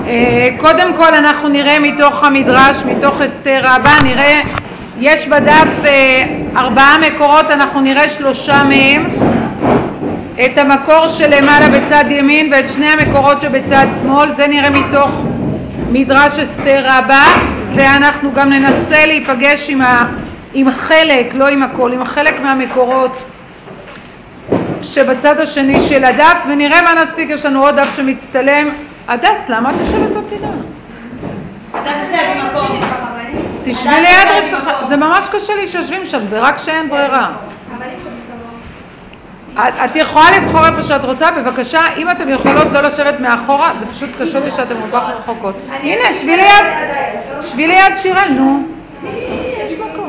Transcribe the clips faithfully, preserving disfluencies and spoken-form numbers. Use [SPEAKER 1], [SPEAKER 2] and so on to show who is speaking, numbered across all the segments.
[SPEAKER 1] קודם כל אנחנו נראה מתוך המדרש, מתוך אסתר רבה, נראה, יש בדף ארבעה מקורות, אנחנו נראה שלושה מהם, את המקור שלמעלה בצד ימין ואת שני המקורות שבצד שמאל, זה נראה מתוך מדרש אסתר רבה, ואנחנו גם ננסה להיפגש עם, ה, עם חלק, לא עם הכל, עם חלק מהמקורות שבצד השני של הדף, ונראה מה נספיק. יש לנו עוד דף שמצטלם. הדס, למה את יושבת בפינה? תשבי ליד רבקה, זה ממש קשה לי שיושבים שם, זה רק שאין ברירה. את יכולה לבחור איפה שאת רוצה, בבקשה, אם אתם יכולות לא לשבת מאחורה, זה פשוט קשה לי שאתם כל כך רחוקות. הנה, שבי ליד, שבי ליד שירל, נו. יש מקום.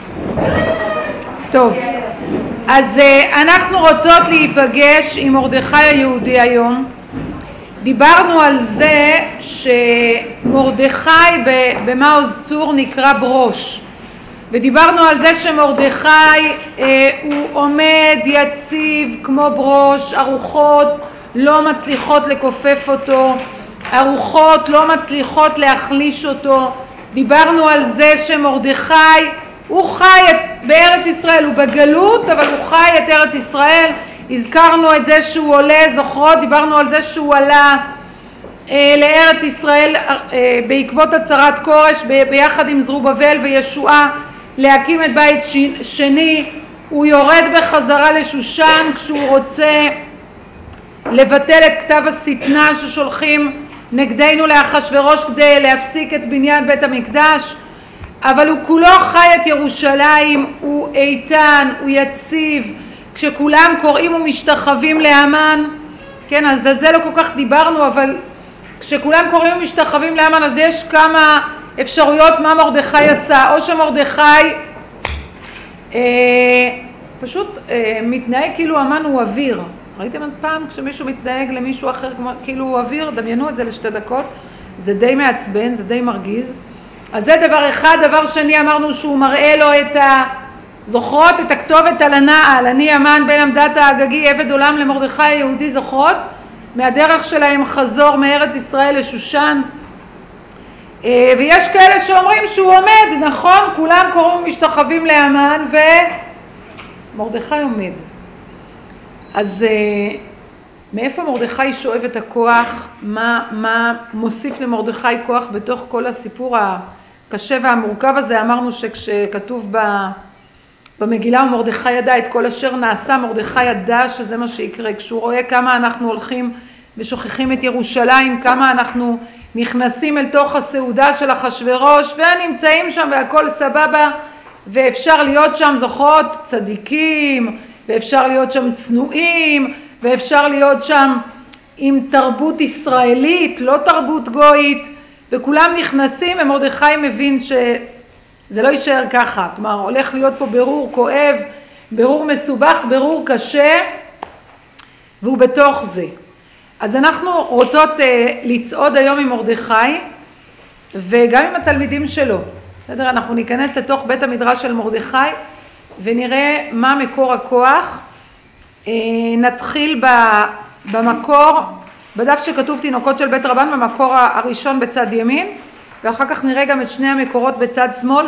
[SPEAKER 1] טוב, אז אנחנו רוצות להיפגש עם מרדכי היהודי היום. דיברנו על זה שמרדכי במעוז צור נקרא ברוש, ודיברנו על זה שמרדכי אה, הוא עומד יציב כמו ברוש, הרוחות לא מצליחות לכופף אותו, הרוחות לא מצליחות להחליש אותו. דיברנו על זה שמרדכי הוא חי את, בארץ ישראל, הוא בגלות אבל הוא חי את ארץ ישראל. הזכרנו את זה שהוא עולה, זוכרות? דיברנו על זה שהוא עלה אה, לארץ ישראל אה, בעקבות הצהרת כורש ב, ביחד עם זרובבל וישועה להקים את בית שני. הוא יורד בחזרה לשושן כשהוא רוצה לבטל את כתב השטנה ששולחים נגדנו לאחשוורוש כדי להפסיק את בניין בית המקדש, אבל הוא כולו חי את ירושלים, הוא איתן, הוא יציב. כשכולם קוראים ומשתחווים להמן, כן, אז זה לא כל כך דיברנו, אבל כשכולם קוראים ומשתחווים להמן, אז יש כמה אפשרויות מה מרדכי עשה. או שמרדכי אה, פשוט אה, מתנהג כאילו המן הוא אוויר. ראיתם פעם כשמישהו מתנהג למישהו אחר כאילו הוא אוויר? דמיינו את זה לשתי דקות, זה די מעצבן, זה די מרגיז. אז זה דבר אחד. דבר שני, אמרנו שהוא מראה לו את ה... זוכרות את הכתובת על הנעל, אני המן בן עמדת האגגי עבד עולם למרדכי היהודי, זוכרות? מהדרך שלהם חזור מארץ ישראל לשושן. ויש כאלה שאומרים שהוא עומד, נכון, כולם קוראים ומשתחווים להמן ומרדכי עומד. אז מאיפה מרדכי שואב את הכוח? מה, מה מוסיף למרדכי כוח בתוך כל הסיפור הקשה והמורכב הזה? אמרנו שכשכתוב ב... במגילה ומרדכי ידע את כל אשר נעשה, מרדכי ידע שזה מה שיקרה. כשהוא רואה כמה אנחנו הולכים ושוכחים את ירושלים, כמה אנחנו נכנסים אל תוך הסעודה של אחשוורוש ונמצאים שם והכל סבבה ואפשר להיות שם, זוכרות, צדיקים, ואפשר להיות שם צנועים, ואפשר להיות שם עם תרבות ישראלית, לא תרבות גויית, וכולם נכנסים, ומרדכי מבין שזה לא יישאר ככה. כלומר, הולך להיות פה ברור כואב, ברור מסובך, ברור קשה, והוא בתוך זה. אז אנחנו רוצות uh, לצעוד היום עם מרדכי, וגם עם התלמידים שלו. בסדר? אנחנו ניכנס לתוך בית המדרש של מרדכי, ונראה מה מקור הכוח. Uh, נתחיל ב, במקור, בדף שכתוב תינוקות של בית רבן, במקור הראשון בצד ימין, ואחר כך נראה גם את שני המקורות בצד שמאל,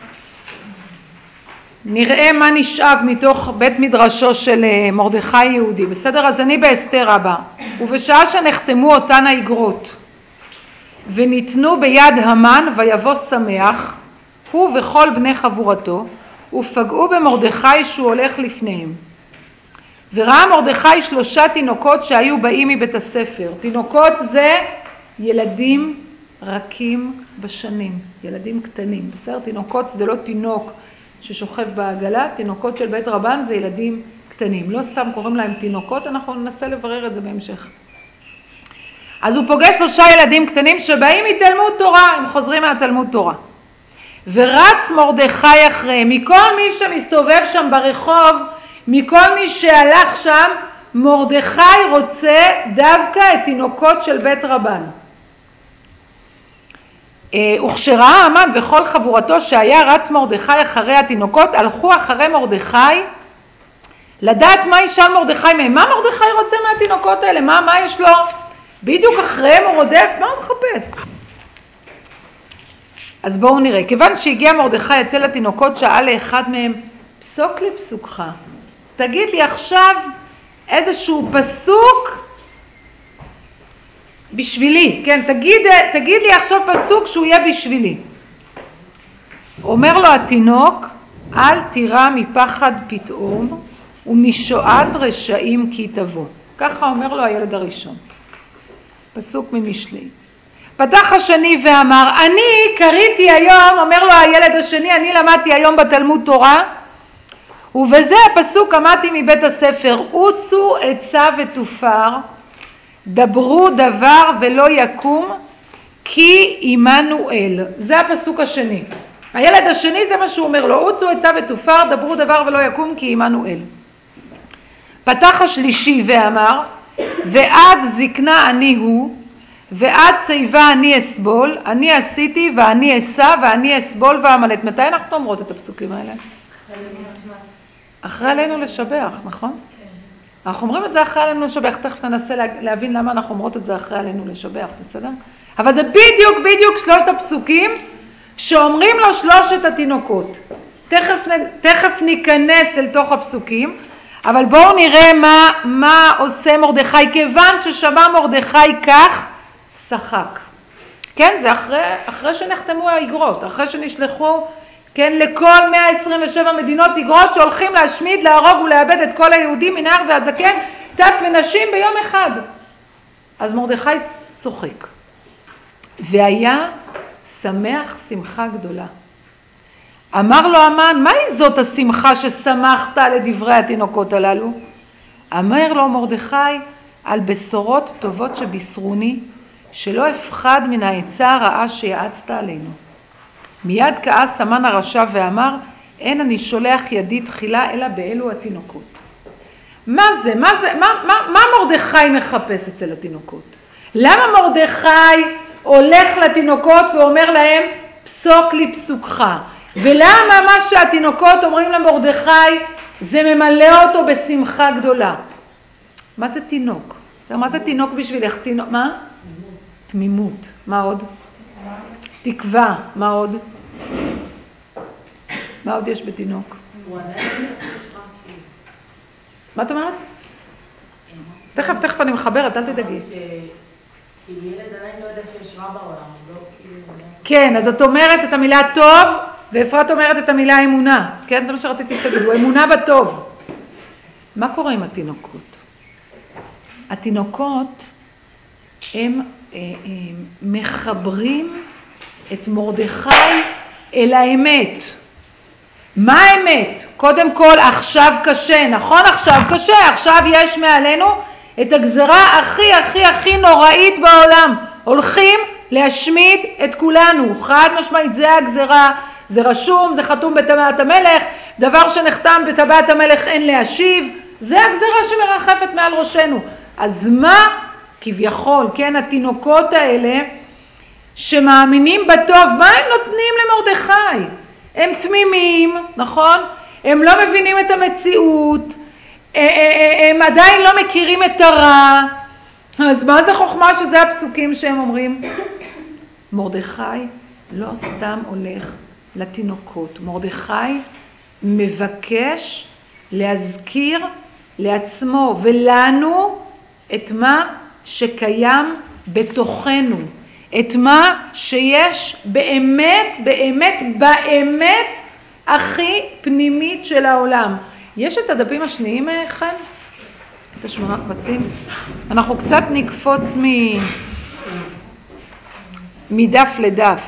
[SPEAKER 1] ונראה מה נשאב מתוך בית מדרשו של מרדכי יהודי. בסדר? אז אני באסתר רבה. ובשעה שנחתמו אותן האגרות וניתנו ביד המן ויבוא שמח, הוא וכל בני חבורתו, ופגעו במרדכי שהוא הולך לפניהם. וראה מרדכי שלושה תינוקות שהיו באים מבית הספר. תינוקות זה ילדים רכים בשנים, ילדים קטנים. בסדר? תינוקות זה לא תינוק ששוכב בעגלה, תינוקות של בית רבן זה ילדים קטנים. לא סתם קוראים להם תינוקות, אנחנו ננסה לברר את זה בהמשך. אז הוא פוגש שלושה ילדים קטנים שבאים מתלמוד תורה, הם חוזרים מהתלמוד תורה. ורץ מרדכי אחריהם. מכל מי שמסתובב שם ברחוב, מכל מי שהלך שם, מרדכי רוצה דווקא את תינוקות של בית רבן. וכשראה המן וכל חבורתו שהיה רץ מרדכי אחרי התינוקות, הלכו אחרי מרדכי לדעת מה ישאל מרדכי מהם. מה מרדכי רוצה מהתינוקות האלה? מה, מה יש לו בדיוק אחריהם הוא רודף, מה הוא מחפש? אז בואו נראה, כיוון שהגיע מרדכי אצל התינוקות, שאל לאחד מהם, פסוק לי פסוקך, תגיד לי עכשיו איזשהו פסוק בשבילי, כן, תגיד, תגיד לי עכשיו פסוק שהוא יהיה בשבילי. אומר לו התינוק, אל תירא מפחד פתאום ומשועת רשעים כי תבוא. ככה אומר לו הילד הראשון. פסוק ממשלי. פתח השני ואמר, אני קראתי היום, אומר לו הילד השני, אני למדתי היום בתלמוד תורה, ובזה הפסוק אמרתי מבית הספר, עוצו עצה ותופר, דברו דבר ולא יקום, כי עמנואל. זה הפסוק השני. הילד השני זה מה שהוא אומר לו, עוצו עצה ותופר, דברו דבר ולא יקום, כי עמנואל. פתח השלישי ואמר, ועד זקנה אני הוא, ועד שיבה אני אסבול, אני עשיתי ואני אסע ואני אסבול ואמלט. מתי אנחנו אומרות את הפסוקים האלה? אחרי עלינו לשבח, נכון? אנחנו אומרים את זה אחרי עלינו לשבח, תכף ננסה להבין למה אנחנו אומרות את זה אחרי עלינו לשבח, בסדר? אבל זה בדיוק בדיוק שלושת הפסוקים שאומרים לו שלושת התינוקות. תכף, תכף ניכנס אל תוך הפסוקים, אבל בואו נראה מה, מה עושה מרדכי, כיוון ששמע מרדכי כך, שחק. כן, זה אחרי, אחרי שנחתמו האגרות, אחרי שנשלחו, כן, לכל מאה עשרים ושבע מדינות אגרות שהולכים להשמיד, להרוג ולאבד את כל היהודים מנער ועד זקן, טף ונשים ביום אחד. אז מרדכי צוחק. והיה שמח שמחה גדולה. אמר לו המן, מהי זאת השמחה ששמחת לדברי התינוקות הללו? אמר לו מרדכי, על בשורות טובות שבישרוני, שלא אפחד מן העצה הרעה שיעצת עלינו. מיד כעס המן הרשע ואמר, אין אני שולח ידי תחילה אלא באלו התינוקות. מה זה? מה זה? מה, מה, מה מרדכי מחפש אצל התינוקות? למה מרדכי הולך לתינוקות ואומר להם, פסוק לי פסוקך? ולמה מה שהתינוקות אומרים למרדכי, זה ממלא אותו בשמחה גדולה? מה זה תינוק? מה זה תינוק בשבילך? תינוק, מה? תמימות. מה עוד? תקווה. מה עוד? מה עוד יש בתינוק? מה את אומרת? תכף, תכף אני מחברת, אל תדאגי.
[SPEAKER 2] כי ילד עדיין לא יודע שיש רע בעולם.
[SPEAKER 1] כן, אז את אומרת את המילה טוב, ואפרת אומרת את המילה אמונה. כן, זה מה שרציתי שתגידו, אמונה בטוב. מה קורה עם התינוקות? התינוקות הם אה, אה, מחברים את מרדכי אל האמת. מה האמת? קודם כל עכשיו קשה, נכון? עכשיו קשה, עכשיו יש מעלינו את הגזרה הכי הכי הכי נוראית בעולם. הולכים להשמיד את כולנו, חד משמעית, זה הגזרה, זה רשום, זה חתום בטבעת המלך, דבר שנחתם בטבעת המלך אין להשיב, זה הגזרה שמרחפת מעל ראשנו. אז מה כביכול, כן, התינוקות האלה שמאמינים בטוב, מה הם נותנים למרדכי? הם תמימים, נכון? הם לא מבינים את המציאות, הם עדיין לא מכירים את הרע. אז מה זה חוכמה שזה הפסוקים שהם אומרים? מרדכי לא סתם הולך לתינוקות. מרדכי מבקש להזכיר לעצמו ולנו את מה שקיים בתוכנו. את מה שיש באמת, באמת, באמת הכי פנימית של העולם. יש את הדפים השניים כאן? את השמונה קבצים? אנחנו קצת נקפוץ מ... מדף לדף.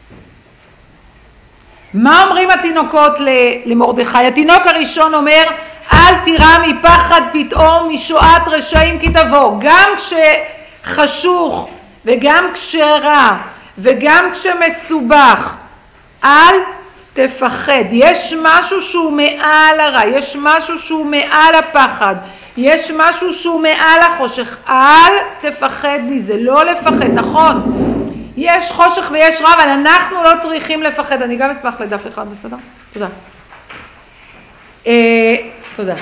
[SPEAKER 1] מה אומרים התינוקות למרדכי? התינוק הראשון אומר, אל תירא מפחד פתאום משועת רשעים כי תבוא. גם כשחשוך וגם כשרע וגם כשמסובך, אל תפחד. יש משהו שהוא מעל הרע, יש משהו שהוא מעל הפחד, יש משהו שהוא מעל החושך. אל תפחד מזה, לא לפחד, נכון. יש חושך ויש רע, אבל אנחנו לא צריכים לפחד. אני גם אשמח לדף אחד, בסדר? תודה. אה, תודה.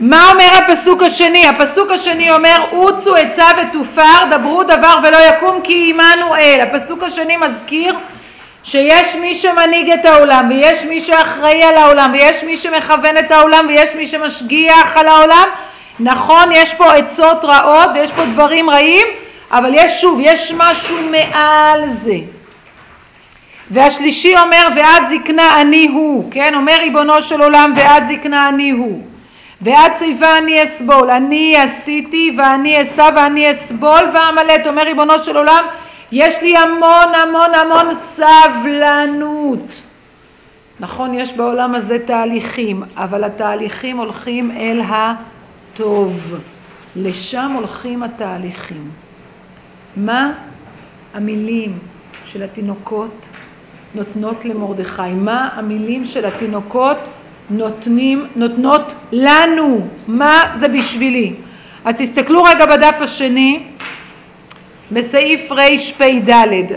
[SPEAKER 1] מה אומר הפסוק השני? הפסוק השני אומר, עוצו עצה ותופר, דברו דבר ולא יקום כי עמנואל. הפסוק השני מזכיר שיש מי שמנהיג את העולם, ויש מי שאחראי על העולם, ויש מי שמכוון את העולם, ויש מי שמשגיח על העולם. נכון, יש פה עצות רעות, ויש פה דברים רעים, אבל יש שוב, יש משהו מעל זה. והשלישי אומר, ועד זקנה אני הוא, כן? אומר ריבונו של עולם, ועד זקנה אני הוא. ועד צבא אני אסבול, אני עשיתי ואני אסע ואני אסבול ואמלט. אומר ריבונו של עולם, יש לי המון המון המון סבלנות. נכון, יש בעולם הזה תהליכים, אבל התהליכים הולכים אל הטוב. לשם הולכים התהליכים. מה המילים של התינוקות נותנות למרדכי? מה המילים של התינוקות נותנים, נותנות לנו? מה זה בשבילי? אז תסתכלו רגע בדף השני, בסעיף רפ"ד,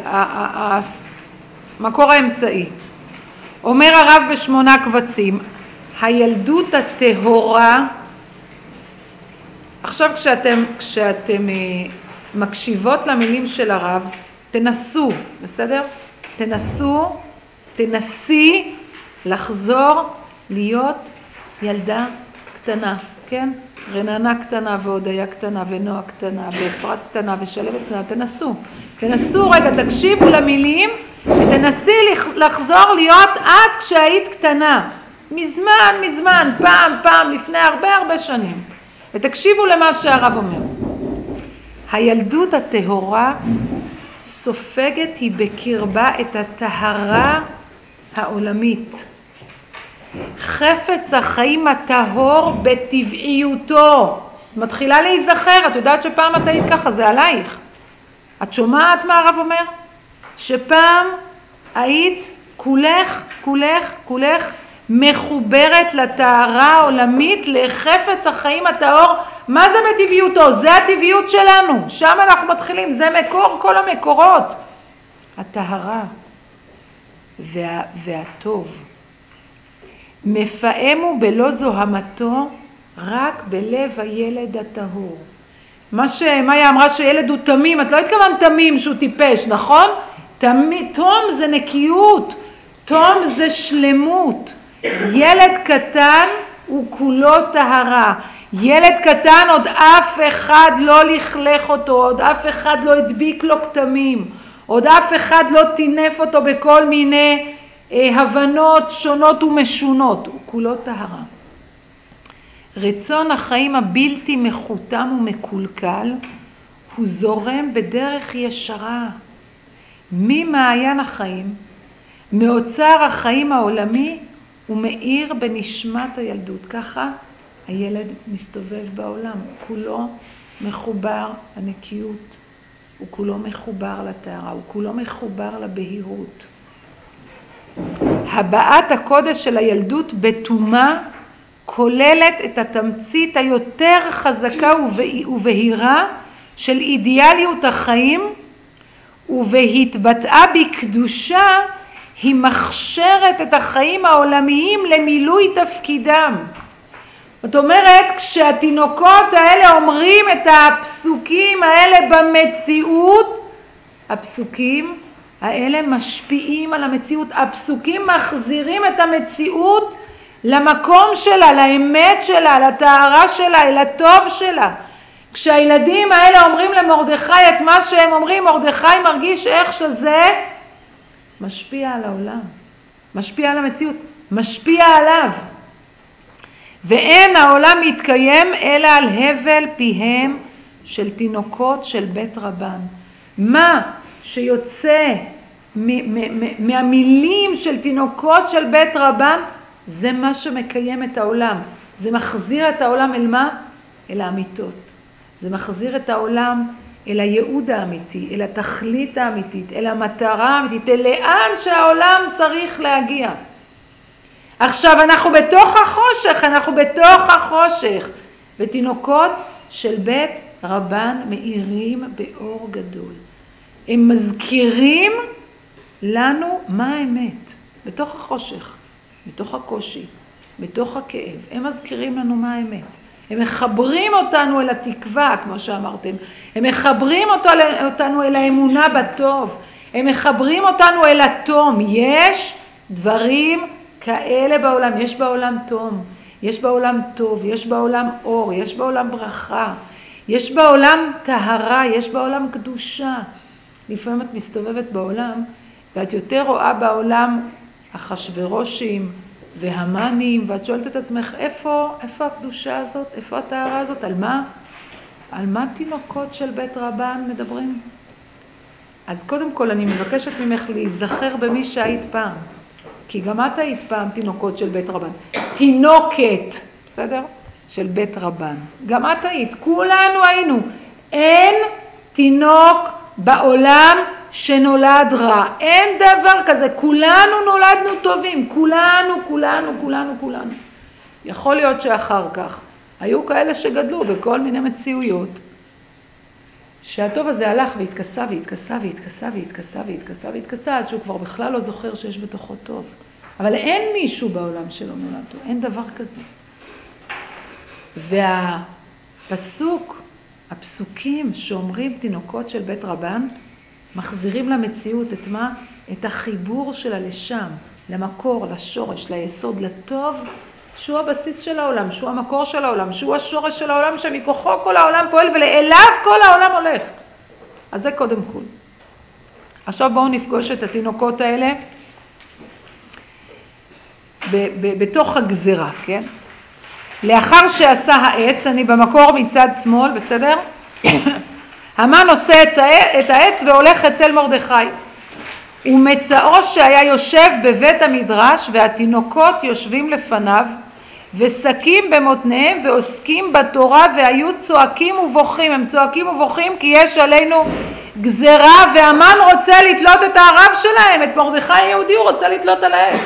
[SPEAKER 1] המקור האמצעי. אומר הרב בשמונה קבצים, הילדות הטהורה, עכשיו כשאתם, כשאתם מקשיבות למילים של הרב, תנסו, בסדר? תנסו, תנסי לחזור להיות ילדה קטנה, כן? רננה קטנה והודיה קטנה ונועה קטנה ואפרת קטנה ושלבת קטנה. תנסו, תנסו רגע, תקשיבו למילים ותנסי לחזור להיות את כשהיית קטנה. מזמן, מזמן, פעם, פעם, לפני הרבה הרבה שנים. ותקשיבו למה שהרב אומר. הילדות הטהורה סופגת היא בקרבה את הטהרה העולמית. חפץ החיים הטהור בטבעיותו. מתחילה להיזכר, את יודעת שפעם את היית ככה, זה עלייך. את שומעת מה הרב אומר? שפעם היית כולך, כולך, כולך מחוברת לטהרה העולמית, לחפץ החיים הטהור. מה זה בטבעיותו? זה הטבעיות שלנו. שם אנחנו מתחילים, זה מקור כל המקורות. הטהרה וה, והטוב. מפעמו בלא זוהמתו רק בלב הילד הטהור. מה שמאיה אמרה שילד הוא תמים, את לא התכוונת תמים שהוא טיפש, נכון? תמי, תום זה נקיות, תום זה שלמות. ילד קטן הוא כולו טהרה. ילד קטן עוד אף אחד לא לכלך אותו, עוד אף אחד לא הדביק לו כתמים, עוד אף אחד לא תינף אותו בכל מיני אה, הבנות שונות ומשונות. הוא כולו טהרה. רצון החיים הבלתי מחותם ומקולקל הוא זורם בדרך ישרה ממעיין החיים, מאוצר החיים העולמי, ומאיר בנשמת הילדות. ככה הילד מסתובב בעולם, כולו מחובר לנקיות, הוא כולו מחובר לטהרה, הוא כולו מחובר לבהירות. הבעת הקודש של הילדות בתומה כוללת את התמצית היותר חזקה ובהירה של אידיאליות החיים, ובהתבטאה בקדושה היא מכשירת את החיים העולמיים למילוי תפקידם. זאת אומרת, כשהתינוקות האלה אומרים את הפסוקים האלה במציאות, הפסוקים האלה משפיעים על המציאות. הפסוקים מחזירים את המציאות למקום שלה, לאמת שלה, לטהרה שלה, אל הטוב שלה. כשהילדים האלה אומרים למרדכי את מה שהם אומרים, מרדכי מרגיש איך שזה משפיע על העולם, משפיע על המציאות, משפיע עליו. ואין העולם מתקיים אלא על הבל פיהם של תינוקות של בית רבן. מה שיוצא מהמילים של תינוקות של בית רבן, זה מה שמקיים את העולם. זה מחזיר את העולם אל מה? אל האמיתות. זה מחזיר את העולם אל הייעוד האמיתי, אל התכלית האמיתית, אל המטרה האמיתית, אל לאן שהעולם צריך להגיע. עכשיו אנחנו בתוך החושך, אנחנו בתוך החושך. ותינוקות של בית רבן מאירים באור גדול. הם מזכירים לנו מה האמת. בתוך החושך, בתוך הקושי, בתוך הכאב. הם מזכירים לנו מה האמת. הם מחברים אותנו אל התקווה, כמו שאמרתם. הם מחברים אותנו אל האמונה בטוב. הם מחברים אותנו אל התום. יש דברים כאלה בעולם. יש בעולם תום. יש בעולם טוב. יש בעולם אור. יש בעולם ברכה. יש בעולם טהרה. יש בעולם קדושה. לפעמים את מסתובבת בעולם, ואת יותר רואה בעולם אחשוורושים והמנים, ואת שואלת את עצמך, איפה, איפה הקדושה הזאת? איפה הטהרה הזאת? על מה? על מה תינוקות של בית רבן מדברים? אז קודם כל אני מבקשת ממך להיזכר במי שהיית פעם. כי גם את היית פעם תינוקות של בית רבן. תינוקת, בסדר? של בית רבן. גם את היית. כולנו היינו. אין תינוק בעולם שנולד רע. אין דבר כזה. כולנו נולדנו טובים. כולנו, כולנו, כולנו, כולנו. יכול להיות שאחר כך היו כאלה שגדלו בכל מיני מציאויות, שהטוב הזה הלך והתכסה והתכסה והתכסה והתכסה והתכסה והתכסה, עד שהוא כבר בכלל לא זוכר שיש בתוכו טוב. אבל אין מישהו בעולם שלא נולד טוב. אין דבר כזה. והפסוק, הפסוקים שאומרים תינוקות של בית רבן, מחזירים למציאות את מה? את החיבור שלה לשם, למקור, לשורש, ליסוד, לטוב, שהוא הבסיס של העולם, שהוא המקור של העולם, שהוא השורש של העולם, שמכוחו כל העולם פועל ולאליו כל העולם הולך. אז זה קודם כל. עכשיו בואו נפגוש את התינוקות האלה ב- ב- בתוך הגזרה, כן? לאחר שעשה העץ, אני במקור מצד שמאל, בסדר? המן עושה את העץ והולך אצל מרדכי. ומצאו שהיה יושב בבית המדרש והתינוקות יושבים לפניו ושקים במותניהם ועוסקים בתורה והיו צועקים ובוכים. הם צועקים ובוכים כי יש עלינו גזרה והמן רוצה לתלות את הרב שלהם, את מרדכי היהודי הוא רוצה לתלות עליהם.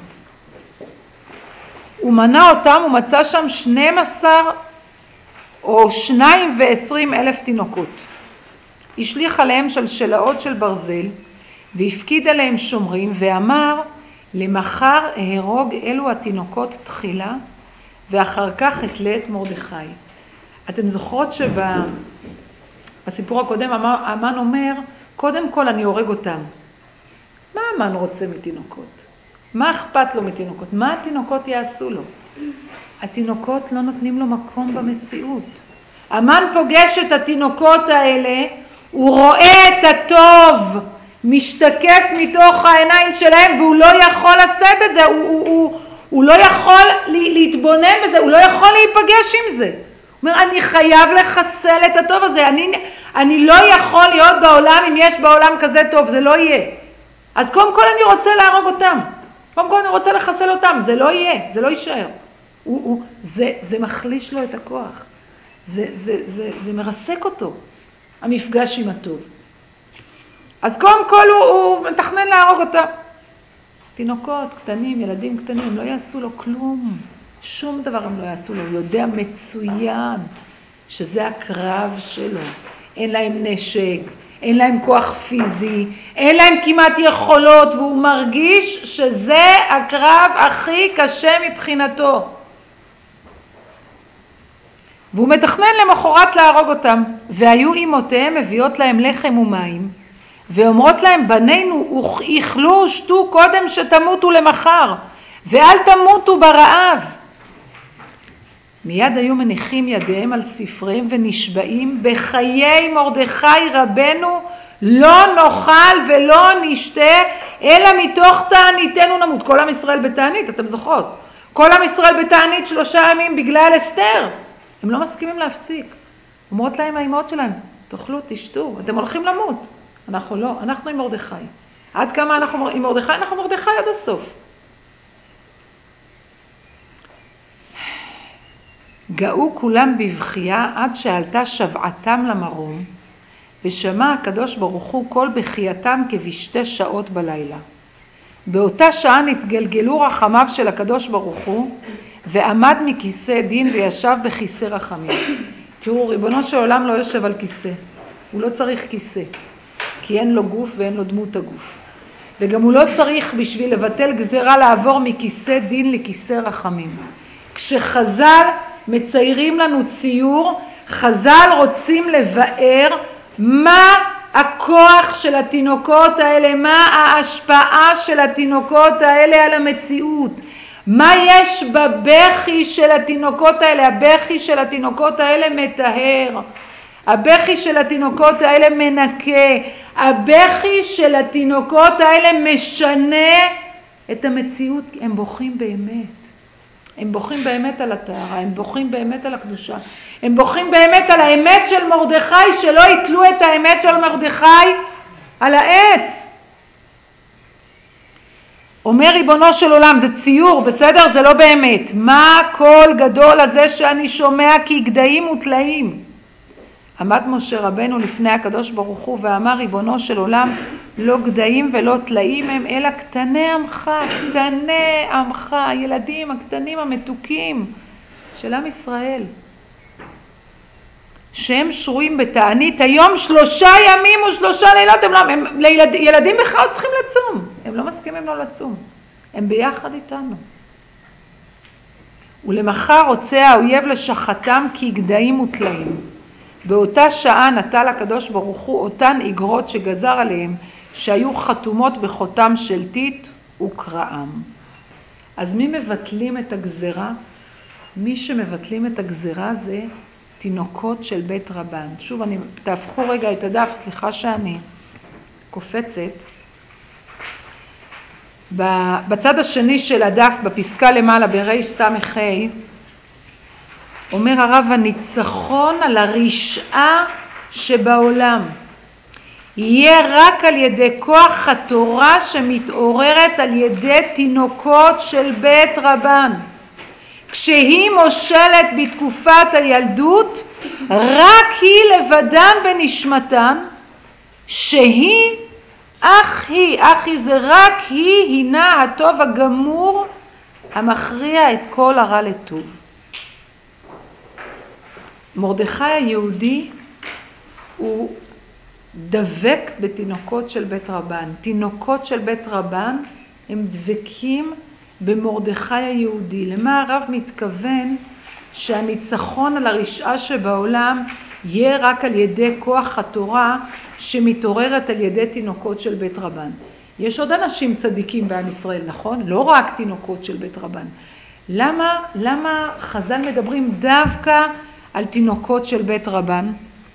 [SPEAKER 1] הוא מנה אותם ומצא שם שנים עשר או שניים ועשרים אלף תינוקות. השליך עליהם שלשלאות של ברזל והפקיד עליהם שומרים ואמר למחר אהרוג אלו התינוקות תחילה ואחר כך אתלה את מרדכי. אתם זוכרות שבסיפור הקודם המן אומר קודם כל אני הורג אותם. מה המן רוצה מתינוקות? מה אכפת לו מתינוקות? מה התינוקות יעשו לו? התינוקות לא נותנים לו מקום במציאות. המן פוגש את התינוקות האלה, הוא רואה את הטוב משתקף מתוך העיניים שלהם והוא לא יכול לשאת את זה, הוא, הוא, הוא, הוא לא יכול להתבונן בזה, הוא לא יכול להיפגש עם זה. הוא אומר, אני חייב לחסל את הטוב הזה, אני, אני לא יכול להיות בעולם אם יש בעולם כזה טוב, זה לא יהיה. אז קודם כל אני רוצה להרוג אותם, קודם כל אני רוצה לחסל אותם, זה לא יהיה, זה לא יישאר. הוא, הוא, זה, זה מחליש לו את הכוח, זה, זה, זה, זה מרסק אותו, המפגש עם הטוב. אז קודם כל הוא, הוא מתכנן להרוג אותם. תינוקות קטנים, ילדים קטנים, לא יעשו לו כלום. שום דבר הם לא יעשו לו. הוא יודע מצוין שזה הקרב שלו. אין להם נשק, אין להם כוח פיזי, אין להם כמעט יכולות, והוא מרגיש שזה הקרב הכי קשה מבחינתו. והוא מתכנן למחרת להרוג אותם. והיו אמותיהם מביאות להם לחם ומים, ואומרות להם, בנינו, איכלו, שתו קודם שתמותו למחר, ואל תמותו ברעב. מיד היו מניחים ידיהם על ספריהם ונשבעים, בחיי מרדכי רבנו לא נאכל ולא נשתה, אלא מתוך תעניתנו נמות. כל עם ישראל בתענית, אתם זוכרות? כל עם ישראל בתענית שלושה ימים בגלל אסתר. הם לא מסכימים להפסיק. אומרות להם האימהות שלהם, תאכלו, תשתו, אתם הולכים למות. אנחנו לא, אנחנו עם מרדכי. עד כמה אנחנו עם מרדכי? אנחנו מרדכי עד הסוף. גאו כולם בבכייה עד שעלתה שבעתם למרום, ושמע הקדוש ברוך הוא כל בכייתם כבשתי שעות בלילה. באותה שעה נתגלגלו רחמיו של הקדוש ברוך הוא, ועמד מכיסא דין וישב בכיסא רחמים. תראו, ריבונו של עולם לא יושב על כיסא. הוא לא צריך כיסא. כי אין לו גוף ואין לו דמות הגוף. וגם הוא לא צריך בשביל לבטל גזרה לעבור מכיסא דין לכיסא רחמים. כשחז"ל מציירים לנו ציור, חז"ל רוצים לבאר מה הכוח של התינוקות האלה, מה ההשפעה של התינוקות האלה על המציאות, מה יש בבכי של התינוקות האלה. הבכי של התינוקות האלה מטהר, הבכי של התינוקות האלה מנקה, הבכי של התינוקות האלה משנה את המציאות. הם בוכים באמת, הם בוכים באמת על הטהרה, הם בוכים באמת על הקדושה, הם בוכים באמת על האמת של מרדכי, שלא יתלו את האמת של מרדכי על העץ. אומר ריבונו של עולם, זה ציור, בסדר? זה לא באמת. מה קול גדול הזה שאני שומע כגדיים וטלאים? עמד משה רבנו לפני הקדוש ברוך הוא ואמר, ריבונו של עולם, לא גדיים ולא טלאים הם, אלא קטני עמך, קטני עמך, הילדים הקטנים המתוקים של עם ישראל, שהם שרויים בתענית היום שלושה ימים ושלושה לילות. הם לא, הם, לילד, ילדים בכלל צריכים לצום, הם לא מסכימים לא לצום, הם ביחד איתנו. ולמחר רוצה האויב לשחתם כגדיים וטלאים. באותה שעה נטל הקדוש ברוך הוא אותן איגרות שגזר עליהם, שהיו חתומות בחותם של טיט וקראם. אז מי מבטלים את הגזרה? מי שמבטלים את הגזרה זה תינוקות של בית רבן. שוב, אני תהפכו רגע את הדף, סליחה שאני קופצת. בצד השני של הדף, בפסקה למעלה, בריש סמך ה', אומר הרב, הניצחון על הרשעה שבעולם יהיה רק על ידי כוח התורה שמתעוררת על ידי תינוקות של בית רבן. כשהיא מושלת בתקופת הילדות, רק היא לבדן בנשמתן, שהיא, אך היא, אך היא זה רק היא, הינה הטוב הגמור, המכריע את כל הרע לטוב. מרדכי היהודי הוא דבק בתינוקות של בית רבן. תינוקות של בית רבן הם דבקים במרדכי היהודי. למה הרב מתכוון שהניצחון על הרשעה שבעולם יהיה רק על ידי כוח התורה שמתעוררת על ידי תינוקות של בית רבן? יש עוד אנשים צדיקים בעם ישראל, נכון? לא רק תינוקות של בית רבן. למה, למה חז"ל מדברים דווקא על תינוקות של בית רבן?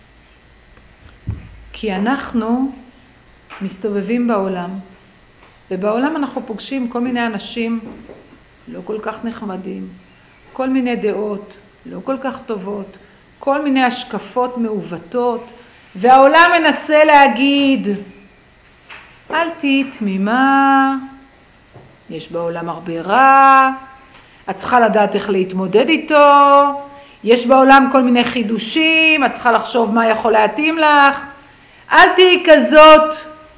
[SPEAKER 1] כי אנחנו מסתובבים בעולם, ובעולם אנחנו פוגשים כל מיני אנשים לא כל כך נחמדים, כל מיני דעות לא כל כך טובות, כל מיני השקפות מעוותות, והעולם מנסה להגיד, אל תהי תמימה, יש בעולם הרבה רע, את צריכה לדעת איך להתמודד איתו, יש בעולם כל מיני חידושים, את צריכה לחשוב מה יכול להתאים לך, אל תהי כזאת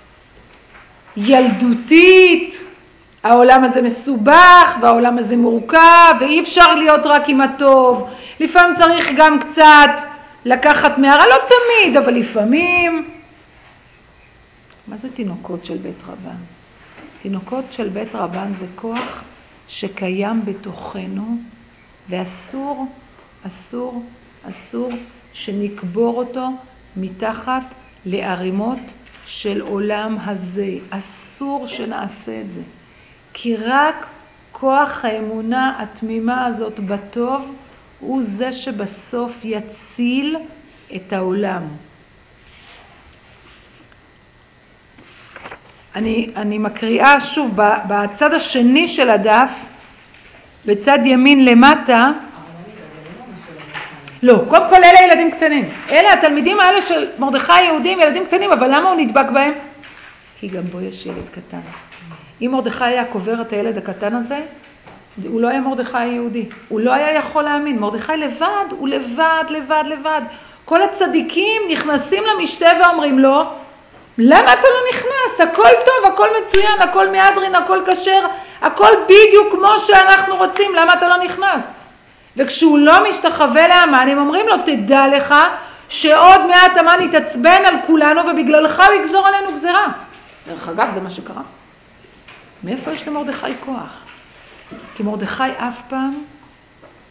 [SPEAKER 1] ילדותית, העולם הזה מסובך והעולם הזה מורכב ואי אפשר להיות רק עם הטוב, לפעמים צריך גם קצת לקחת מהרע, לא תמיד אבל לפעמים. מה זה תינוקות של בית רבן? תינוקות של בית רבן זה כוח שקיים בתוכנו, ואסור, אסור, אסור שנקבור אותו מתחת לערימות של עולם הזה. אסור שנעשה את זה. כי רק כוח האמונה התמימה הזאת בטוב הוא זה שבסוף יציל את העולם. אני, אני מקריאה שוב בצד השני של הדף, בצד ימין למטה. לא, קודם כל אלה ילדים קטנים. אלה התלמידים האלה של מרדכי היהודים, ילדים קטנים, אבל למה הוא נדבק בהם? כי גם בו יש ילד קטן. אם מרדכי היה קובר את הילד הקטן הזה, הוא לא היה מרדכי היהודי. הוא לא היה יכול להאמין. מרדכי לבד, הוא לבד, לבד, לבד. כל הצדיקים נכנסים למשתה ואומרים לו, למה אתה לא נכנס? הכל טוב, הכל מצוין, הכל מהדרין, הכל כשר, הכל בדיוק כמו שאנחנו רוצים, למה אתה לא נכנס? וכשהוא לא משתחווה לאמן, הם אומרים לו, תדע לך שעוד מעט המן יתעצבן על כולנו ובגללך הוא יגזור עלינו גזרה. דרך אגב, זה מה שקרה. מאיפה יש למרדכי כוח? כי מרדכי אף פעם,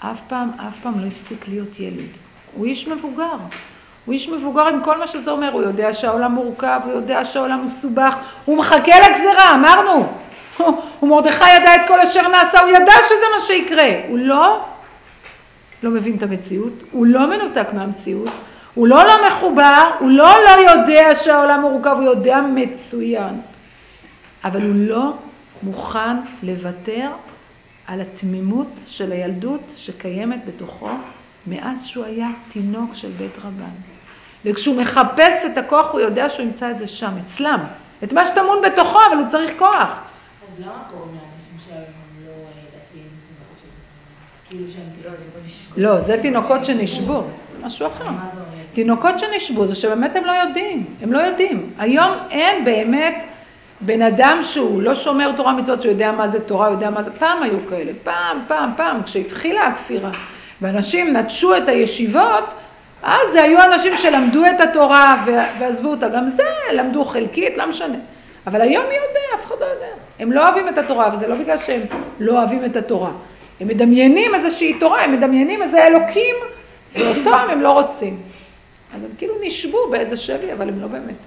[SPEAKER 1] אף פעם, אף פעם לא הפסיק להיות ילד. הוא איש מבוגר. הוא איש מבוגר עם כל מה שזה אומר. הוא יודע שהעולם מורכב, הוא יודע שהעולם מסובך. הוא מחכה לגזרה, אמרנו. ומרדכי ידע את כל אשר נעשה, הוא ידע שזה מה שיקרה. הוא לא, לא מבין את המציאות, הוא לא מנותק מהמציאות, הוא לא לא מחובר, הוא לא לא יודע שהעולם מורכב, הוא יודע מצוין. אבל הוא לא מוכן לוותר על התמימות של הילדות שקיימת בתוכו מאז שהוא היה תינוק של בית רבן. וכשהוא מחפש את הכוח הוא יודע שהוא ימצא את זה שם, אצלם. את מה שטמון בתוכו, אבל הוא צריך כוח.
[SPEAKER 2] אז למה קוראים לאנשים שהם לא דתיים, תינוקות של... כאילו שהם תינוקות?
[SPEAKER 1] לא, זה תינוקות שנשבו. משהו אחר. תינוקות שנשבו זה שבאמת הם לא יודעים. הם לא יודעים. היום אין באמת בן אדם שהוא לא שומר תורה מצוות, שהוא יודע מה זה תורה, הוא יודע מה זה... פעם היו כאלה. פעם, פעם, פעם. כשהתחילה הכפירה, ואנשים נטשו את הישיבות, אז זה היו אנשים שלמדו את התורה ועזבו אותה. גם זה למדו חלקית, לא משנה. אבל היום מי יודע? אף אחד לא יודע. הם לא אוהבים את התורה, וזה לא בגלל שהם לא אוהבים את התורה. הם מדמיינים איזושהי תורה, הם מדמיינים איזה אלוקים, ואותו הם לא רוצים. אז הם כאילו נשבו באיזה שבי, אבל הם לא באמת.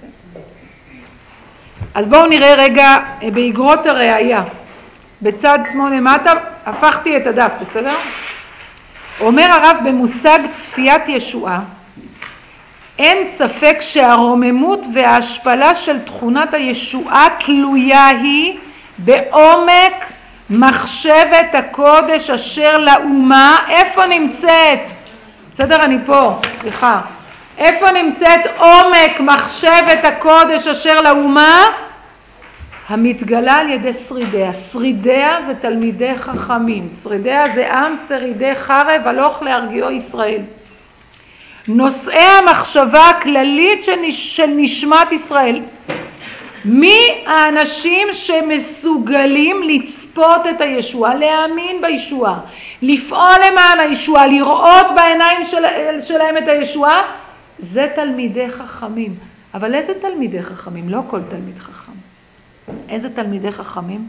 [SPEAKER 1] אז בואו נראה רגע באגרות הראייה. בצד שמאל למטה, הפכתי את הדף, בסדר? אומר הרב במושג צפיית ישועה, אין ספק שהרוממות וההשפלה של תכונת הישועה תלויה היא בעומק מחשבת הקודש אשר לאומה. איפה נמצאת? בסדר, אני פה, סליחה. איפה נמצאת עומק מחשבת הקודש אשר לאומה? המתגלה על ידי שרידיה. שרידיה זה תלמידי חכמים. שרידיה זה עם שרידי חרב הלוך להרגיעו ישראל. נושאי המחשבה הכללית של נשמת ישראל. מי האנשים שמסוגלים לצפות את הישועה, להאמין בישועה, לפעול למען הישועה, לראות בעיניים של, שלהם את הישועה? זה תלמידי חכמים. אבל איזה תלמידי חכמים? לא כל תלמיד חכם. איזה תלמידי חכמים?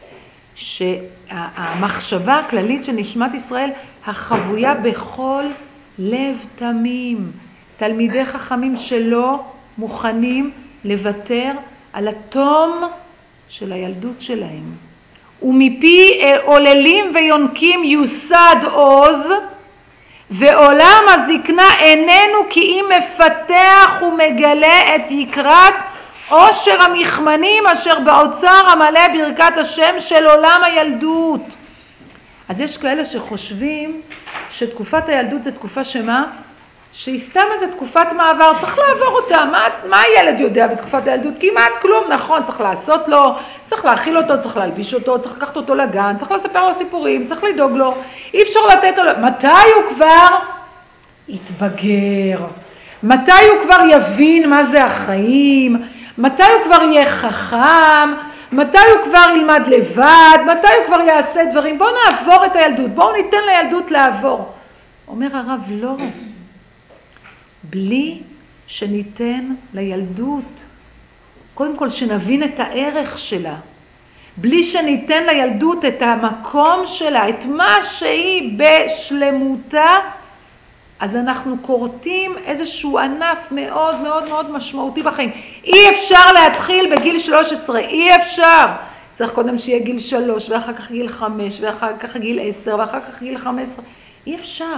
[SPEAKER 1] שהמחשבה הכללית של נשמת ישראל החבויה בכל לב תמים. תלמידי חכמים שלא מוכנים לוותר על התום של הילדות שלהם. ומפי עוללים ויונקים יוסד עוז, ועולם הזקנה איננו כי אם מפתח ומגלה את יקרת עושר המכמנים אשר באוצר המלא ברכת השם של עולם הילדות. אז יש כאלה שחושבים שתקופת הילדות זה תקופה שמה? שהיא סתם איזו תקופת מעבר, צריך לעבור אותה. מה, מה הילד יודע בתקופת הילדות? כמעט כלום, נכון, צריך לעשות לו, צריך להאכיל אותו, צריך להלביש אותו, צריך לקחת אותו לגן, צריך לספר לו סיפורים, צריך לדאוג לו. אי אפשר לתת לו, מתי הוא כבר יתבגר? מתי הוא כבר יבין מה זה החיים? מתי הוא כבר יהיה חכם? מתי הוא כבר ילמד לבד? מתי הוא כבר יעשה דברים? בואו נעבור את הילדות, בואו ניתן לילדות לעבור. אומר הרב, לא. בלי שניתן לילדות, קודם כל שנבין את הערך שלה, בלי שניתן לילדות את המקום שלה, את מה שהיא בשלמותה, אז אנחנו קורטים איזשהו ענף מאוד מאוד מאוד משמעותי בחיים. אי אפשר להתחיל בגיל שלוש עשרה, אי אפשר. צריך קודם שיהיה גיל שלוש, ואחר כך גיל חמש, ואחר כך גיל עשר, ואחר כך גיל חמש עשרה. אי אפשר.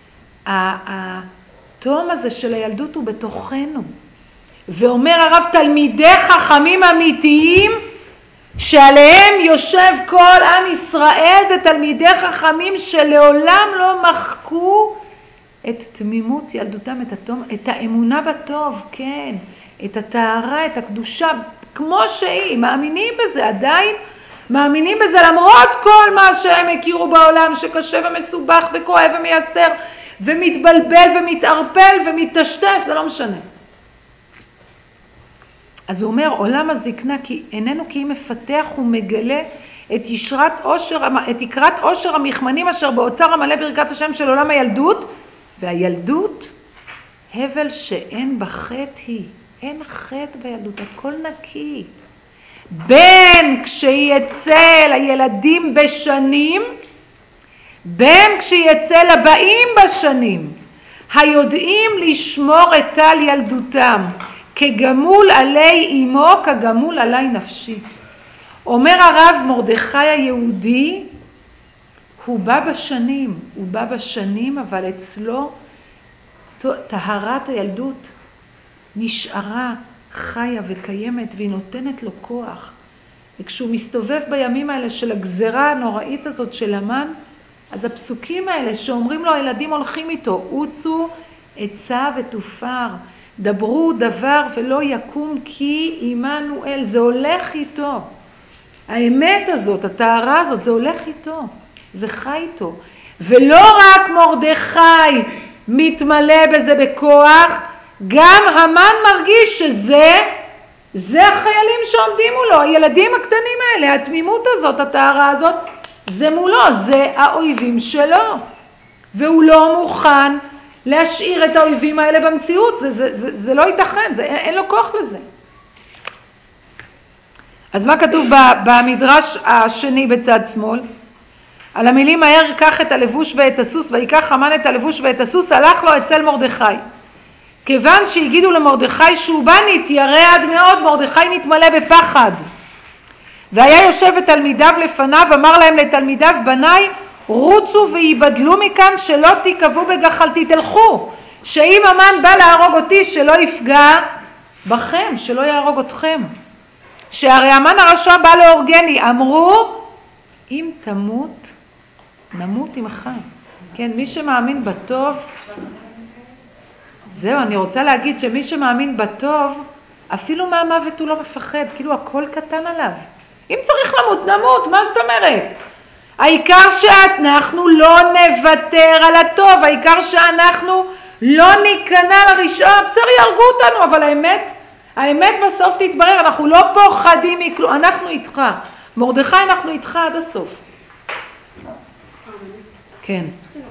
[SPEAKER 1] התום הזה של הילדות הוא בתוכנו. ואומר הרב, תלמידי חכמים אמיתיים, שעליהם יושב כל עם ישראל, זה תלמידי חכמים שלעולם לא מחקו את תמימות ילדותם, את התום, את האמונה בטוב, כן, את הטהרה, את הקדושה, כמו שהיא, מאמינים בזה, עדיין מאמינים בזה, למרות כל מה שהם הכירו בעולם, שקשה ומסובך וכואב ומייסר, ומתבלבל ומתערפל ומתשתש, זה לא משנה. אז הוא אומר, עולם הזקנה כי איננו כי אם מפתח ומגלה את ישרת עושר, את יקרת עושר המכמנים אשר באוצר המלא ברכת השם של עולם הילדות, והילדות הבל שאין בחטא היא, אין חטא בילדות, הכל נקי. בין כשיצא לילדים בשנים, בין כשיצא לבאים בשנים, היודעים לשמור את טל ילדותם, כגמול עלי אמו, כגמול עלי נפשי. אומר הרב מרדכי היהודי, הוא בא בשנים, הוא בא בשנים, אבל אצלו טהרת הילדות נשארה חיה וקיימת, והיא נותנת לו כוח. וכשהוא מסתובב בימים האלה של הגזרה הנוראית הזאת של המן, אז הפסוקים האלה שאומרים לו, הילדים הולכים איתו, עוצו עצה ותופר, דברו דבר ולא יקום כי עמנואל, זה הולך איתו. האמת הזאת, הטהרה הזאת, זה הולך איתו, זה חי איתו. ולא רק מרדכי מתמלא בזה בכוח, גם המן מרגיש שזה, זה החיילים שעומדים מולו, הילדים הקטנים האלה, התמימות הזאת, הטהרה הזאת, זה מולו, זה האויבים שלו. והוא לא מוכן להשאיר את האויבים האלה במציאות, זה, זה, זה, זה לא ייתכן, זה, אין, אין לו כוח לזה. אז מה כתוב במדרש השני בצד שמאל? על המילים מהר קח את הלבוש ואת הסוס, ויקח המן את הלבוש ואת הסוס, הלך לו אצל מרדכי. כיוון שהגידו למרדכי שהוא בא נתיירא עד מאוד, מרדכי מתמלא בפחד. והיה יושב את תלמידיו לפניו, אמר להם לתלמידיו, בניי, רוצו ויבדלו מכאן שלא תיקבו בגחלתי, תלכו, שאם המן בא להרוג אותי שלא יפגע בכם, שלא יהרוג אתכם. שהרי המן הרשע בא להורגני, אמרו, אם תמות, נמות עמך. כן, מי שמאמין בטוב, זהו, אני רוצה להגיד שמי שמאמין בטוב, אפילו מהמוות הוא לא מפחד, כאילו הכל קטן עליו. אם צריך למות, נמות, מה זאת אומרת? העיקר שאנחנו לא נוותר על הטוב, העיקר שאנחנו לא ניכנע לרשעה, בסדר יהרגו אותנו, אבל האמת, האמת בסוף תתברר, אנחנו לא פוחדים מכלום, אנחנו איתך. מרדכי אנחנו איתך עד הסוף. כן.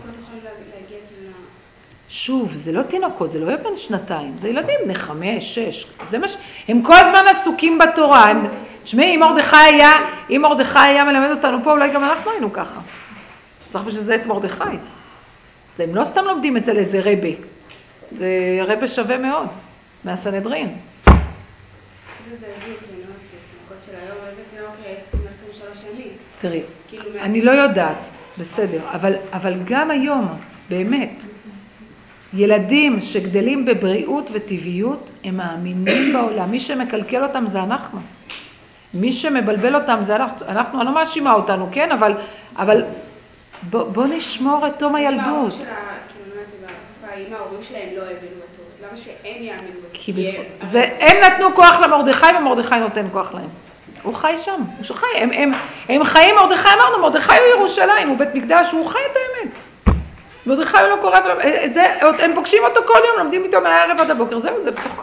[SPEAKER 1] שוב, זה לא תינוקות, זה לא יהיה בן שנתיים, זה ילדים בני חמש, שש, זה מש... הם כל הזמן עסוקים בתורה. הם... תשמעי, אם מרדכי היה, אם מרדכי היה מלמד אותנו פה, אולי גם אנחנו היינו ככה. צריך בשביל זה את מרדכי. זה הם לא סתם לומדים אצל איזה רבי. זה רבי שווה מאוד, מהסנהדרין.
[SPEAKER 3] זה זה, תינוקות של היום, איזה תינוק עשרים עשרים ושלוש שנים.
[SPEAKER 1] תראי, אני לא יודעת, בסדר, אבל, אבל גם היום, באמת, ילדים שגדלים בבריאות וטבעיות, הם מאמינים בעולם. מי שמקלקל אותם זה אנחנו. מי שמבלבל אותם זה אנחנו. אנחנו, אני לא מאשימה אותנו, כן? אבל, אבל בוא, בוא נשמור את תום הילדות.
[SPEAKER 3] אם ההורים שלהם לא האמינו בתורה, למה שהם יאמינו בתורה?
[SPEAKER 1] כי זה, הם נתנו כוח למרדכי ומרדכי נותן כוח להם. הוא חי שם, הוא חי. הם, הם, הם חיים, מרדכי אמרנו, מרדכי הוא ירושלים, הוא בית מקדש, הוא חי את האמת. מרדכי הוא לא קורא, זה, הם פוגשים אותו כל יום, לומדים איתו מהערב עד הבוקר, זהו, זה בתוכה.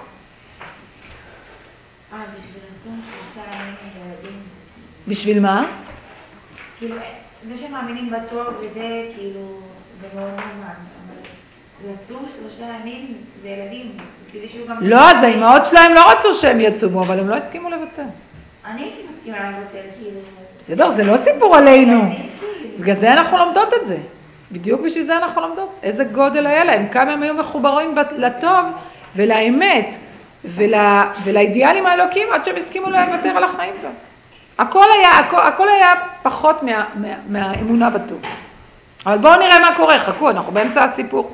[SPEAKER 2] אה, בשביל עשרים שלושה ימים לילדים. בשביל
[SPEAKER 1] מה?
[SPEAKER 2] כאילו, זה שמאמינים בטוב וזה, כאילו, זה מאוד נורא. לצום שלושה ימים זה ילדים.
[SPEAKER 1] לא, אז האמהות שלהם לא רצו שהם יצומו, אבל הם לא הסכימו לוותר.
[SPEAKER 2] אני הייתי מסכימה לוותר, כאילו.
[SPEAKER 1] בסדר, זה לא סיפור עלינו. בגלל זה אנחנו לומדות את זה. בדיוק בשביל זה אנחנו לומדות. איזה גודל היה להם, כמה הם היו מחוברים לטוב ולאמת ולה, ולאידיאלים האלוקים, עד שהם הסכימו לוותר על החיים גם. הכל היה, הכל, הכל היה פחות מה, מה, מהאמונה בטוב. אבל בואו נראה מה קורה, חכו, אנחנו באמצע הסיפור.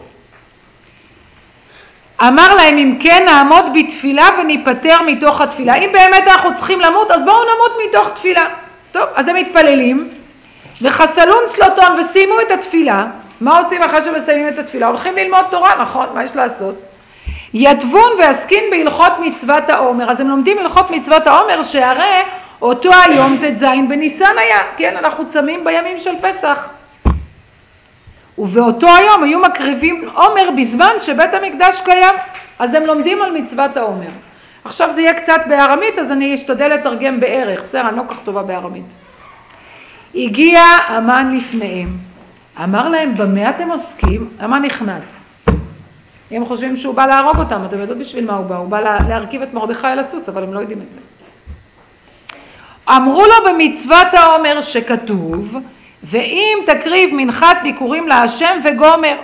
[SPEAKER 1] אמר להם, אם כן נעמוד בתפילה וניפטר מתוך התפילה. אם באמת אנחנו צריכים למות, אז בואו נמות מתוך תפילה. טוב, אז הם מתפללים, וחסלון סלוטון וסיימו את התפילה. מה עושים אחרי שמסיימים את התפילה? הולכים ללמוד תורה, נכון? מה יש לעשות? יתבון ועסקין בהלכות מצוות העומר. אז הם לומדים הלכות מצוות העומר, שהרי אותו היום תז בניסן היה. כן, אנחנו צמים בימים של פסח. ובאותו היום היו מקריבים עומר בזמן שבית המקדש קיים. אז הם לומדים על מצוות העומר. עכשיו זה יהיה קצת בארמית, אז אני אשתדל לתרגם בערך. בסדר, אני לא כך טובה בארמית. הגיע המן לפניהם. אמר להם, במה אתם עוסקים? המן נכנס. הם חושבים שהוא בא להרוג אותם. אתם יודעות בשביל מה הוא בא? הוא בא להרכיב את מרדכי על הסוס, אבל הם לא יודעים את זה. אמרו לו במצוות העומר שכתוב, ואם תקריב מנחת ביקורים להשם וגומר.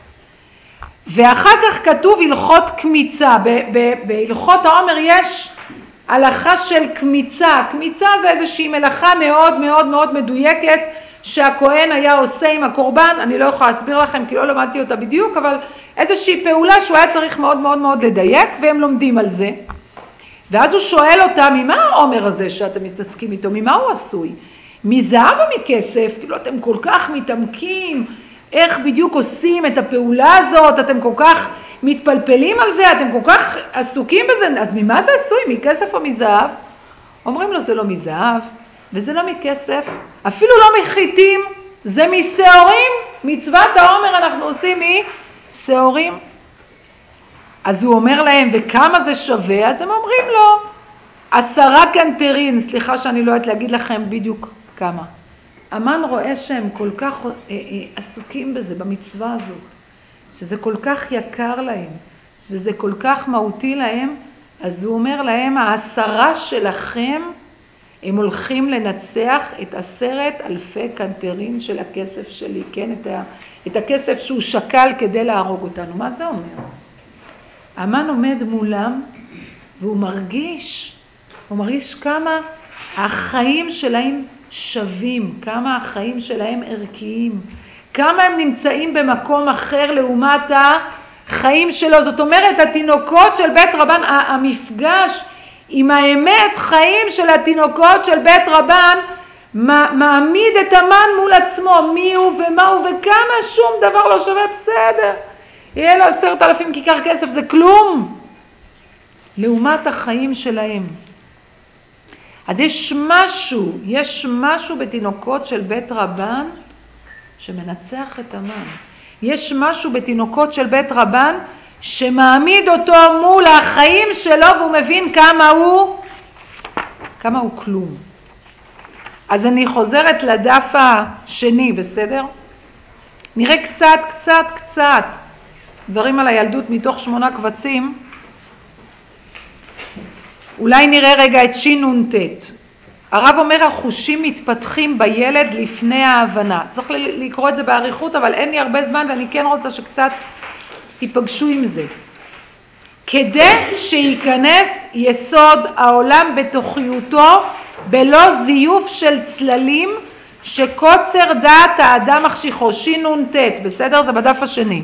[SPEAKER 1] ואחר כך כתוב הלכות קמיצה. בהלכות העומר יש הלכה של קמיצה. קמיצה זה איזושהי מלאכה מאוד מאוד מאוד מדויקת שהכהן היה עושה עם הקורבן. אני לא יכולה להסביר לכם כי לא למדתי אותה בדיוק, אבל איזושהי פעולה שהוא היה צריך מאוד מאוד מאוד לדייק, והם לומדים על זה. ואז הוא שואל אותה, ממה העומר הזה שאתם מתעסקים איתו? ממה הוא עשוי? מזהב או מכסף? כאילו אתם כל כך מתעמקים, איך בדיוק עושים את הפעולה הזאת, אתם כל כך מתפלפלים על זה, אתם כל כך עסוקים בזה, אז ממה זה עשוי? מכסף או מזהב? אומרים לו, זה לא מזהב, וזה לא מכסף, אפילו לא מחיתים, זה משעורים, מצוות העומר אנחנו עושים משעורים. אז הוא אומר להם, וכמה זה שווה? אז הם אומרים לו, עשרה קנטרין, סליחה שאני לא יודעת להגיד לכם בדיוק כמה. המן רואה שהם כל כך אה, אה, עסוקים בזה, במצווה הזאת, שזה כל כך יקר להם, שזה כל כך מהותי להם, אז הוא אומר להם, העשרה שלכם, הם הולכים לנצח את עשרת אלפי קנטרין של הכסף שלי, כן? את, ה, את הכסף שהוא שקל כדי להרוג אותנו. מה זה אומר? המן עומד מולם, והוא מרגיש, הוא מרגיש כמה החיים שלהם שווים, כמה החיים שלהם ערכיים, כמה הם נמצאים במקום אחר לעומת החיים שלו. זאת אומרת, התינוקות של בית רבן, המפגש עם האמת חיים של התינוקות של בית רבן, מעמיד את המן מול עצמו, מי הוא ומה הוא וכמה, שום דבר לא שווה, בסדר. יהיה לו עשרת אלפים כיכר כסף, זה כלום. לעומת החיים שלהם. אז יש משהו, יש משהו בתינוקות של בית רבן שמנצח את המן. יש משהו בתינוקות של בית רבן שמעמיד אותו מול החיים שלו והוא מבין כמה הוא, כמה הוא כלום. אז אני חוזרת לדף השני, בסדר? נראה קצת, קצת, קצת דברים על הילדות מתוך שמונה קבצים. אולי נראה רגע את שינונטט. הרב אומר, החושים מתפתחים בילד לפני ההבנה. צריך לקרוא את זה בעריכות, אבל אין לי הרבה זמן ואני כן רוצה שקצת תיפגשו עם זה. כדי שייכנס יסוד העולם בתוכיותו, בלא זיוף של צללים, שקוצר דעת האדם מחשיכו. שינונטט, בסדר? זה בדף השני.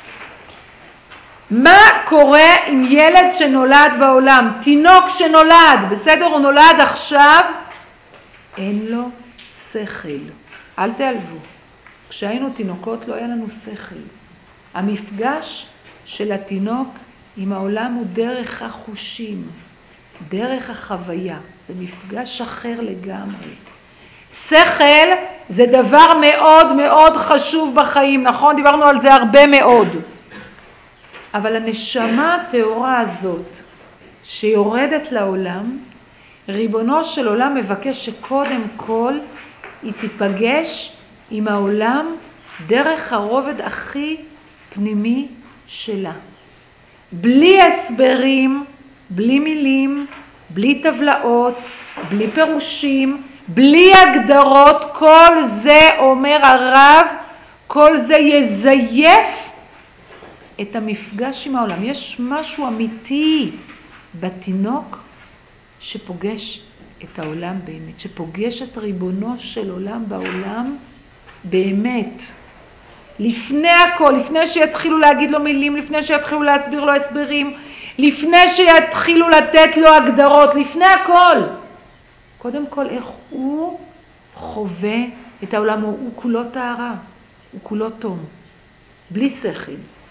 [SPEAKER 1] מה קורה עם ילד שנולד בעולם? תינוק שנולד, בסדר? הוא נולד עכשיו, אין לו שכל. אל תעלבו. כשהיינו תינוקות לא היה לנו שכל. המפגש של התינוק עם העולם הוא דרך החושים, דרך החוויה. זה מפגש אחר לגמרי. שכל זה דבר מאוד מאוד חשוב בחיים, נכון? דיברנו על זה הרבה מאוד. אבל הנשמה התאורה הזאת שיורדת לעולם, ריבונו של עולם מבקש שקודם כל היא תיפגש עם העולם דרך הרובד הכי פנימי שלה. בלי הסברים, בלי מילים, בלי טבלאות, בלי פירושים, בלי הגדרות, כל זה אומר הרב, כל זה יזייף את המפגש עם העולם. יש משהו אמיתי בתינוק שפוגש את העולם באמת, שפוגש את ריבונו של עולם בעולם באמת. לפני הכל, לפני שיתחילו להגיד לו מילים, לפני שיתחילו להסביר לו הסברים, לפני שיתחילו לתת לו הגדרות, לפני הכל. קודם כל איך הוא חווה את העולם, הוא, הוא כולו טהרה, הוא כולו תום, בלי שכל.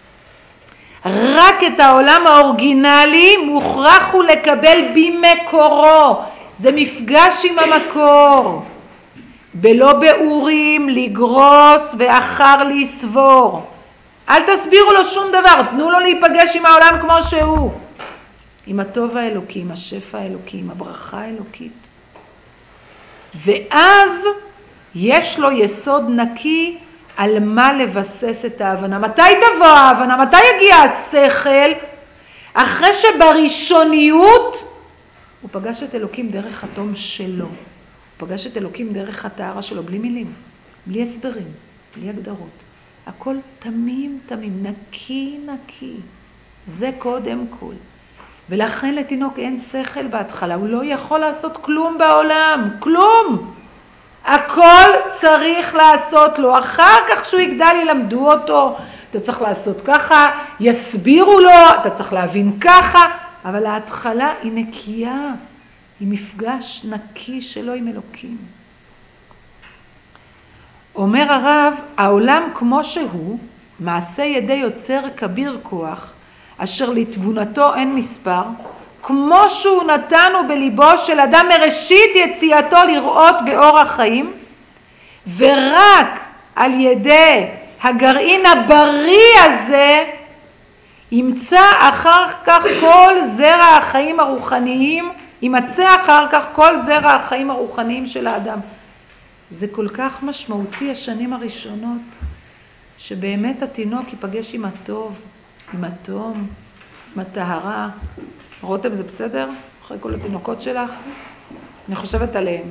[SPEAKER 1] רק את העולם האורגינלי מוכרח הוא לקבל במקורו. זה מפגש עם המקור. בלא באורים, לגרוס ואחר לסבור. אל תסבירו לו שום דבר, תנו לו להיפגש עם העולם כמו שהוא. עם הטוב האלוקי, עם השפע האלוקי, עם הברכה האלוקית. ואז יש לו יסוד נקי על מה לבסס את ההבנה. מתי תבוא ההבנה? מתי יגיע השכל? אחרי שבראשוניות הוא פגש את אלוקים דרך התום שלו. הוא פגש את אלוקים דרך הטהרה שלו, בלי מילים. בלי הסברים, בלי הגדרות. הכל תמים תמים, נקי נקי. זה קודם כל. ולכן לתינוק אין שכל בהתחלה, הוא לא יכול לעשות כלום בעולם, כלום. הכל צריך לעשות לו, אחר כך שהוא יגדל ילמדו אותו, אתה צריך לעשות ככה, יסבירו לו, אתה צריך להבין ככה, אבל ההתחלה היא נקייה, היא מפגש נקי שלו עם אלוקים. אומר הרב, העולם כמו שהוא, מעשה ידי יוצר כביר כוח, אשר לתבונתו אין מספר, כמו שהוא נתנו בליבו של אדם מראשית יציאתו לראות באור החיים, ורק על ידי הגרעין הבריא הזה, ימצא אחר כך כל זרע החיים הרוחניים, ימצא אחר כך כל זרע החיים הרוחניים של האדם. זה כל כך משמעותי השנים הראשונות, שבאמת התינוק ייפגש עם הטוב, עם התום, עם הטהרה. רותם, זה בסדר? אחרי כל התינוקות שלך? אני חושבת עליהם.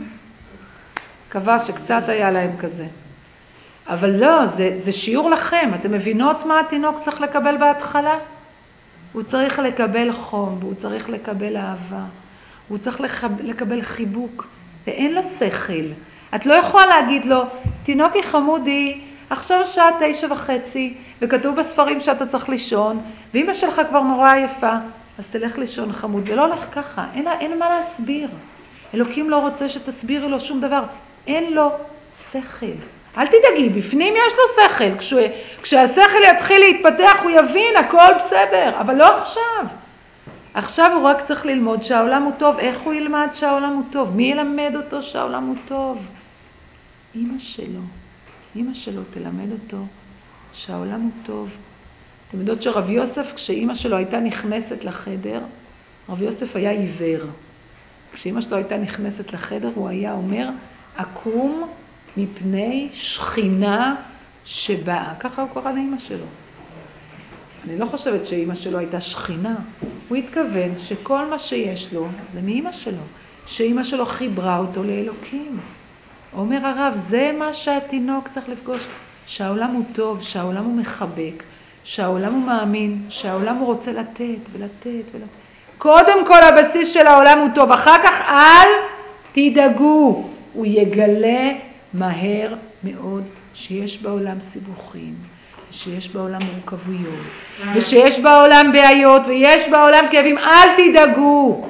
[SPEAKER 1] מקווה שקצת היה להם כזה. אבל לא, זה, זה שיעור לכם. אתם מבינות מה התינוק צריך לקבל בהתחלה? הוא צריך לקבל חום, והוא צריך לקבל אהבה. הוא צריך לחב, לקבל חיבוק. ואין לו שכל. את לא יכולה להגיד לו, תינוקי חמודי, עכשיו השעה תשע וחצי, וכתוב בספרים שאתה צריך לישון, ואמא שלך כבר נורא עייפה, אז תלך לישון חמוד. זה לא הולך ככה, אין, אין מה להסביר. אלוקים לא רוצה שתסבירי לו שום דבר. אין לו שכל. אל תדאגי, בפנים יש לו שכל. כשהוא, כשהשכל יתחיל להתפתח, הוא יבין, הכל בסדר, אבל לא עכשיו. עכשיו הוא רק צריך ללמוד שהעולם הוא טוב. איך הוא ילמד שהעולם הוא טוב? מי ילמד אותו שהעולם הוא טוב? אמא שלו. אמא שלו תלמד אותו שהעולם הוא טוב. אתם יודעות שרב יוסף, כשאמא שלו הייתה נכנסת לחדר, רב יוסף היה עיוור. כשאמא שלו הייתה נכנסת לחדר, הוא היה אומר, אקום מפני שכינה שבאה. ככה הוא קרא לאמא שלו. אני לא חושבת שאמא שלו הייתה שכינה. הוא התכוון שכל מה שיש לו זה מאמא שלו. שאמא שלו חיברה אותו לאלוקים. אומר הרב, זה מה שהתינוק צריך לפגוש. שהעולם הוא טוב, שהעולם הוא מחבק, שהעולם הוא מאמין, שהעולם הוא רוצה לתת ולתת ולתת. קודם כל הבסיס של העולם הוא טוב, אחר כך אל תדאגו. הוא יגלה מהר מאוד שיש בעולם סיבוכים, שיש בעולם מורכבויות, ושיש בעולם בעיות, ויש בעולם כאבים, אל תדאגו.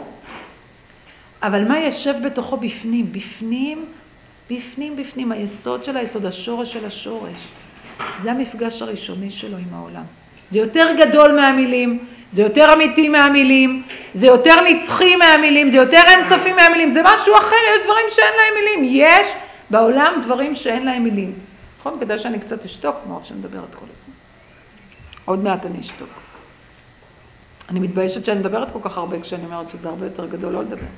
[SPEAKER 1] אבל מה ישב בתוכו בפנים? בפנים, בפנים, בפנים, היסוד של היסוד, השורש של השורש. זה המפגש הראשוני שלו עם העולם. זה יותר גדול מהמילים, זה יותר אמיתי מהמילים, זה יותר נצחי מהמילים, זה יותר אינסופי מהמילים, זה משהו אחר, יש דברים שאין להם מילים. יש בעולם דברים שאין להם מילים. נכון? כדאי שאני קצת אשתוק, כמו שאני מדברת כל הזמן. עוד מעט אני אשתוק. אני מתביישת שאני מדברת כל כך הרבה, כשאני אומרת שזה הרבה יותר גדול לא לדבר.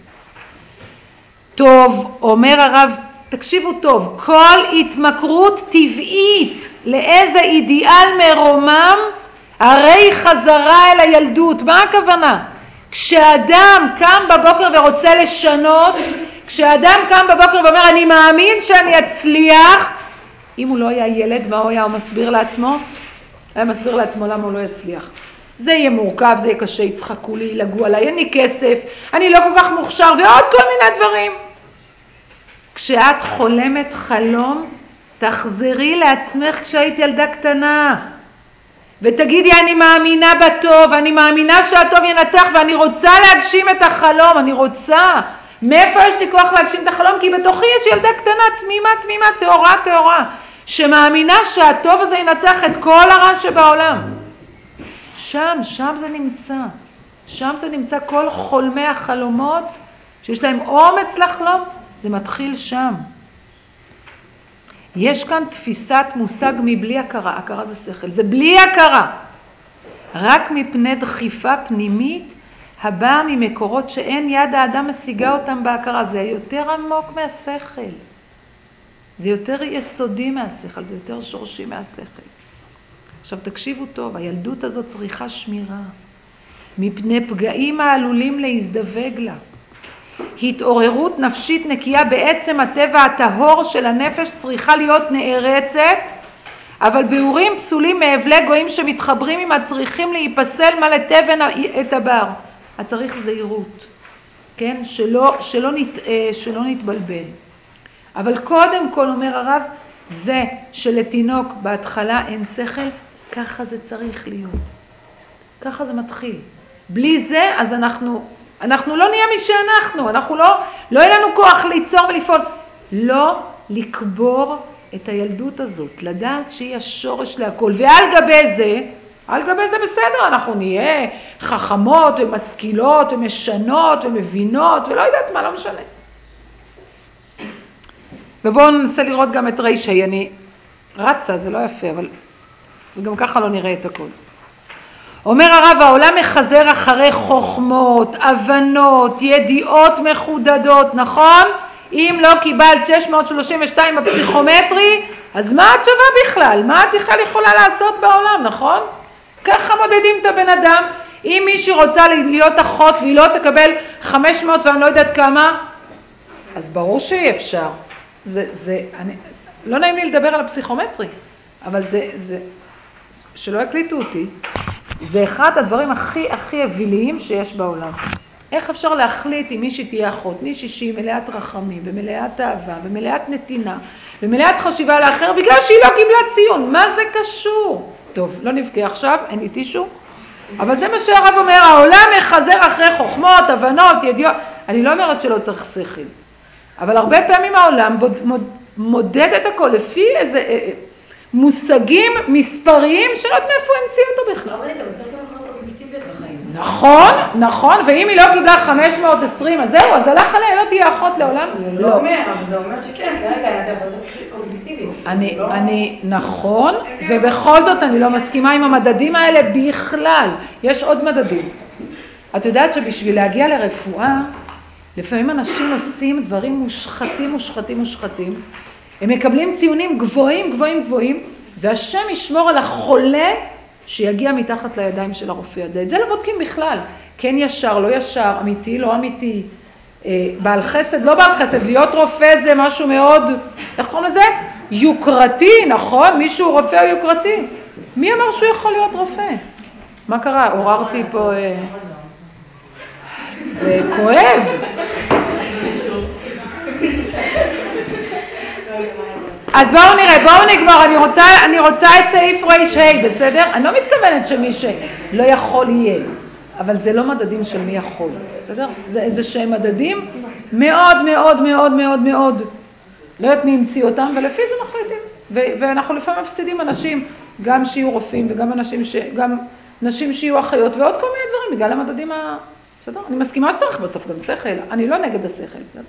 [SPEAKER 1] טוב, אומר הרב, תקשיבו טוב, כל התמכרות טבעית לאיזה אידיאל מרומם, הרי חזרה אל הילדות. מה הכוונה? כשאדם קם בבוקר ורוצה לשנות, כשאדם קם בבוקר ואומר, אני מאמין שאני אצליח, אם הוא לא היה ילד, מה הוא היה מסביר לעצמו? היה מסביר לעצמו למה הוא לא יצליח. זה יהיה מורכב, זה יהיה קשה, יצחקו לי, ילגו עליי, אין לי כסף, אני לא כל כך מוכשר, ועוד כל מיני דברים. כשאת חולמת חלום, תחזרי לעצמך כשהיית ילדה קטנה. ותגידי, אני מאמינה בטוב, אני מאמינה שהטוב ינצח, ואני רוצה להגשים את החלום, אני רוצה. מאיפה יש לי כוח להגשים את החלום? כי בתוכי יש ילדה קטנה, תמימה, תמימה, תאורה, תאורה, שמאמינה שהטוב הזה ינצח את כל הרע שבעולם. שם, שם זה נמצא. שם זה נמצא כל חולמי החלומות, שיש להם אומץ לחלום, זה מתחיל שם. יש כאן תפיסת מושג מבלי הכרה, הכרה זה שכל, זה בלי הכרה. רק מפני דחיפה פנימית, הבאה ממקורות שאין יד האדם משיגה אותם בהכרה. זה יותר עמוק מהשכל. זה יותר יסודי מהשכל, זה יותר שורשי מהשכל. עכשיו תקשיבו טוב, הילדות הזאת צריכה שמירה. מפני פגעים העלולים להזדווג לה. התעוררות נפשית נקייה בעצם הטבע הטהור של הנפש צריכה להיות נערצת, אבל ביאורים פסולים מאבלי גויים שמתחברים עם הצריכים להיפסל מה לטבן את הבר. הצריך זהירות, כן? שלא, שלא, נת, שלא נתבלבל. אבל קודם כל אומר הרב, זה שלתינוק בהתחלה אין שכל, ככה זה צריך להיות. ככה זה מתחיל. בלי זה, אז אנחנו, אנחנו לא נהיה מי שאנחנו, אנחנו לא, לא יהיה לנו כוח ליצור ולפעול. לא לקבור את הילדות הזאת, לדעת שהיא השורש להכל. ועל גבי זה, על גבי זה בסדר, אנחנו נהיה חכמות ומשכילות ומשנות ומבינות ולא יודעת מה, לא משנה. ובואו ננסה לראות גם את רישי, אני רצה, זה לא יפה, אבל וגם ככה לא נראה את הכל. אומר הרב, העולם מחזר אחרי חוכמות, הבנות, ידיעות מחודדות, נכון? אם לא קיבלת שש מאות שלושים ושתיים בפסיכומטרי, אז מה את שווה בכלל? מה את בכלל יכולה לעשות בעולם, נכון? ככה מודדים את הבן אדם. אם מישהי רוצה להיות אחות והיא לא תקבל חמש מאות ואני לא יודעת כמה, אז ברור שאי אפשר. זה, זה, אני, לא נעים לי לדבר על הפסיכומטרי, אבל זה, זה, שלא הקליטו אותי, זה אחד הדברים הכי, הכי אביליים שיש בעולם. איך אפשר להחליט אם מישהי תהיה אחות, מישהי שהיא מלאת רחמים, ומלאת אהבה, ומלאת נתינה, ומלאת חשיבה לאחר, בגלל שהיא לא קיבלה ציון. מה זה קשור? טוב, לא נבכה עכשיו, אין לי טישו. אבל זה מה שהרב אומר, העולם מחזר אחרי חוכמות, הבנות, ידיעות. אני לא אומרת שלא צריך שכל. אבל הרבה פעמים העולם מודד את הכל לפי איזה אה, מושגים מספריים שלא יודעת מאיפה המציאו אותו בכלל.
[SPEAKER 4] אבל אתה מצליח גם יכולות אובייקטיביות בחיים.
[SPEAKER 1] נכון, נכון, ואם היא לא קיבלה חמש מאות ועשרים, אז זהו, אז הלך עליה, לא תהיה אחות לעולם.
[SPEAKER 4] זה לא אומר, אבל זה אומר שכן, כרגע אתה יכולת אובייקטיבית.
[SPEAKER 1] אני, אני, נכון, ובכל זאת אני לא מסכימה עם המדדים האלה בכלל. יש עוד מדדים. את יודעת שבשביל להגיע לרפואה, לפעמים אנשים עושים דברים מושחתים, מושחתים, מושחתים. הם מקבלים ציונים גבוהים, גבוהים, גבוהים, והשם ישמור על החולה שיגיע מתחת לידיים של הרופא הזה. את זה לא בודקים בכלל. כן ישר, לא ישר, אמיתי, לא אמיתי. בעל חסד, לא בעל חסד. להיות רופא זה משהו מאוד, איך קוראים לזה? יוקרתי, נכון? מישהו רופא או יוקרתי. מי אמר שהוא יכול להיות רופא? מה קרה? עוררתי פה... זה כואב. אז בואו נראה, בואו נגמור, אני רוצה, אני רוצה את סעיף ר"ה, בסדר? אני לא מתכוונת שמי שלא יכול יהיה, אבל זה לא מדדים של מי יכול, בסדר? זה איזה שהם מדדים מאוד מאוד מאוד מאוד מאוד, לא יודעת מי המציא אותם, ולפי זה מחליטים. ו- ואנחנו לפעמים מפסידים אנשים, גם שיהיו רופאים וגם אנשים ש... גם נשים שיהיו אחיות ועוד כל מיני דברים, בגלל המדדים ה... בסדר? אני מסכימה שצריך בסוף גם שכל, אני לא נגד השכל, בסדר?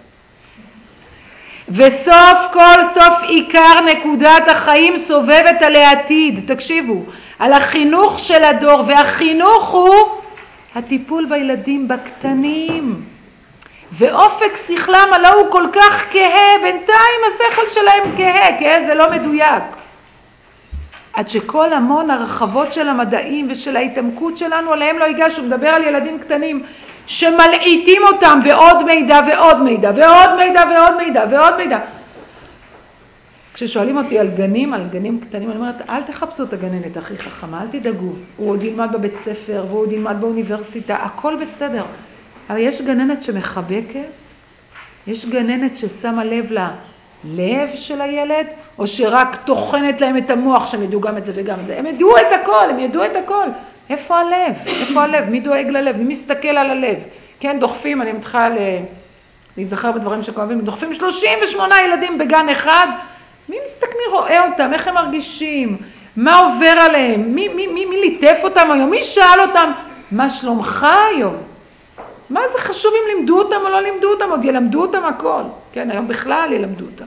[SPEAKER 1] וסוף כל סוף עיקר נקודת החיים סובבת על העתיד. תקשיבו, על החינוך של הדור, והחינוך הוא הטיפול בילדים בקטנים. ואופק שכלם הלא הוא כל כך כהה, בינתיים השכל שלהם כהה, כהה זה לא מדויק. עד שכל המון הרחבות של המדעים ושל ההתעמקות שלנו עליהם לא ייגש, הוא מדבר על ילדים קטנים שמלעיטים אותם בעוד מידע ועוד מידע ועוד מידע ועוד מידע ועוד מידע. כששואלים אותי על גנים, על גנים קטנים, אני אומרת, אל תחפשו את הגננת הכי חכמה, אל תדאגו. הוא עוד ילמד בבית ספר והוא עוד ילמד באוניברסיטה, הכל בסדר. אבל יש גננת שמחבקת, יש גננת ששמה לב ללב של הילד, או שרק תוכנת להם את המוח שהם ידעו גם את זה וגם את זה. הם ידעו את הכל, הם ידעו את הכל. איפה הלב? איפה הלב? מי דואג ללב? מי מסתכל על הלב? כן, דוחפים, אני מתחילה להיזכר בדברים שכואבים, דוחפים שלושים ושמונה ילדים בגן אחד, מי מסתכל, מי רואה אותם? איך הם מרגישים? מה עובר עליהם? מי, מי, מי, מי ליטף אותם היום? מי שאל אותם? מה שלומך היום? מה זה חשוב אם לימדו אותם או לא לימדו אותם? עוד ילמדו אותם הכל. כן, היום בכלל ילמדו אותם.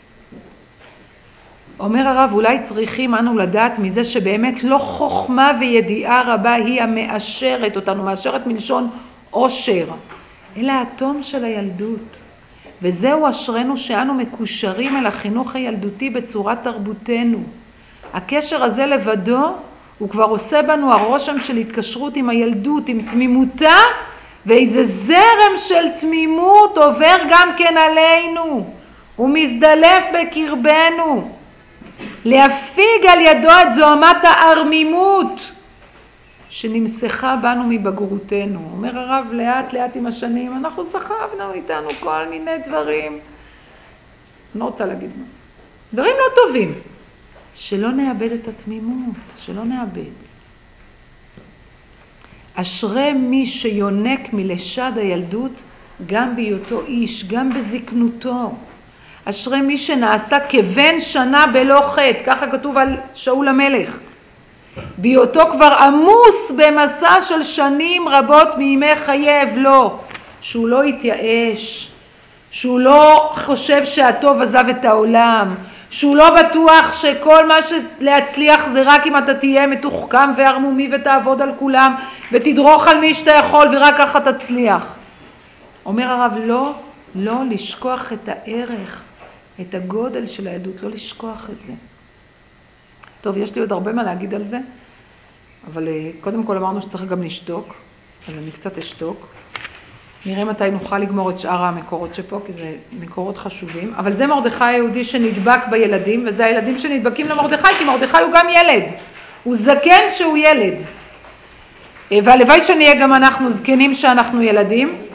[SPEAKER 1] אומר הרב, אולי צריכים אנו לדעת מזה שבאמת לא חוכמה וידיעה רבה היא המאשרת אותנו, מאשרת מלשון אושר, אלא האטום של הילדות. וזהו אשרנו שאנו מקושרים אל החינוך הילדותי בצורת תרבותנו. הקשר הזה לבדו הוא כבר עושה בנו הרושם של התקשרות עם הילדות, עם תמימותה ואיזה זרם של תמימות עובר גם כן עלינו, ומזדלף בקרבנו, להפיג על ידו את זוהמת הערמימות שנמסכה בנו מבגרותנו. אומר הרב, לאט לאט עם השנים אנחנו סחבנו איתנו כל מיני דברים, אני לא רוצה להגיד מה, דברים לא טובים, שלא נאבד את התמימות, שלא נאבד. אשרי מי שיונק מלשד הילדות גם בהיותו איש, גם בזקנותו. אשרי מי שנעשה כבן שנה בלא חטא, ככה כתוב על שאול המלך. בהיותו כבר עמוס במסע של שנים רבות מימי חייו, לא, שהוא לא התייאש, שהוא לא חושב שהטוב עזב את העולם, שהוא לא בטוח שכל מה שלהצליח זה רק אם אתה תהיה מתוחכם והרמומי ותעבוד על כולם ותדרוך על מי שאתה יכול ורק ככה תצליח. אומר הרב, לא, לא לשכוח את הערך, את הגודל של הילדות, לא לשכוח את זה. טוב, יש לי עוד הרבה מה להגיד על זה, אבל קודם כל אמרנו שצריך גם לשתוק, אז אני קצת אשתוק. נראה מתי נוכל לגמור את שאר המקורות שפה, כי זה מקורות חשובים. אבל זה מרדכי היהודי שנדבק בילדים, וזה הילדים שנדבקים למרדכי, כי מרדכי הוא גם ילד. הוא זקן שהוא ילד. והלוואי שנהיה גם אנחנו זקנים שאנחנו ילדים.